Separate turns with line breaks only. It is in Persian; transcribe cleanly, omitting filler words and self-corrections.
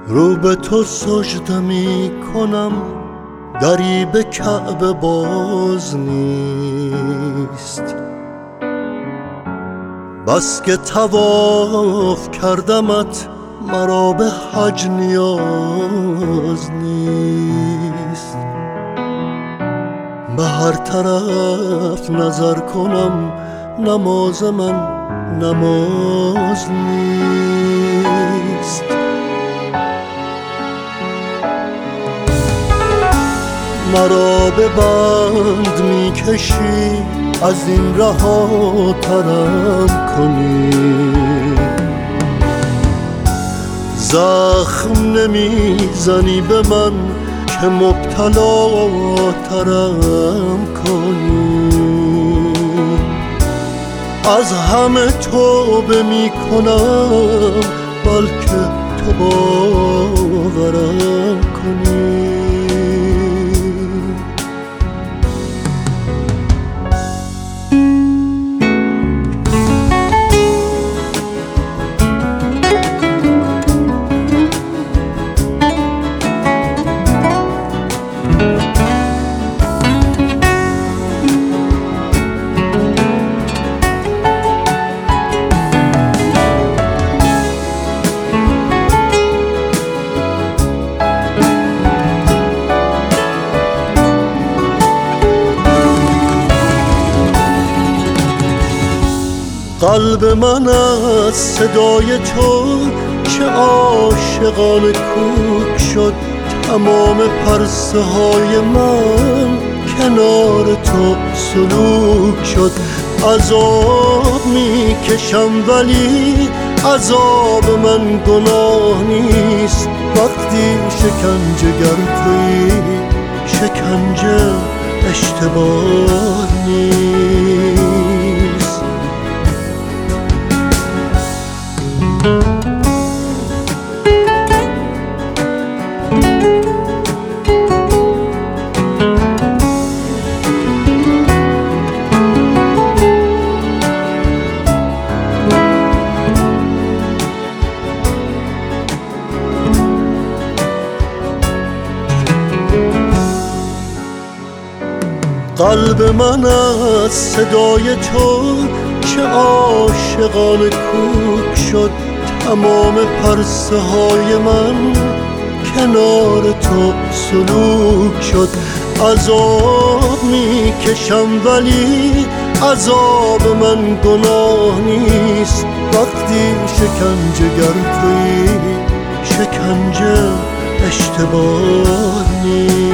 رو به تو سجده می کنم، دری به کعبه باز نیست. بس که طواف کردمت، مرا به حج نیاز نیست. به هر طرف نظر کنم، نماز من نماز نیست. مرا به بند می کشی، از این رهاترم کنی. زخم نمی زنی به من که مبتلا ترم کنی. از همه توبه می کنم، بلکه تو باورم کنی. قلب من از صدای تو چه عاشقانه کوک شد. تمام پرسه های من کنار تو سلوک شد. عذاب می کشم ولی عذاب من گناه نیست. وقتی شکنجه گر تویی، شکنجه اشتباه نیست. قلب من از صدای تو چه عاشقانه کوک شد. تمام پرسه های من کنار تو سلوک شد. عذاب می کشم ولی عذاب من گناه نیست. وقتی شکنجه گر تویی، شکنجه اشتباه نیست.